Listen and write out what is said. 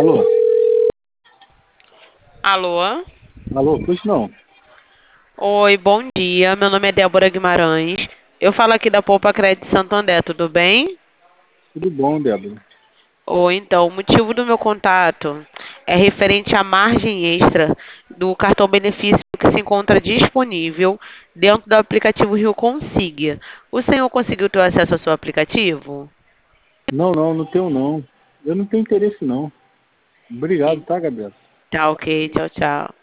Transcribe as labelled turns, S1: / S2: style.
S1: Alô?
S2: Alô?
S1: Alô, pois não.
S2: Oi, bom dia. Meu nome é Débora Guimarães. Eu falo aqui da Poupa Crédito Santander, tudo bem?
S1: Tudo bom, Débora?
S2: Ou então, o motivo do meu contato é referente à margem extra do cartão benefício que se encontra disponível dentro do aplicativo Rio Consiga. O senhor conseguiu ter acesso ao seu aplicativo?
S1: Não tenho não. Eu não tenho interesse não. Obrigado, tá, Gabriela?
S2: Tá ok, tchau, tchau.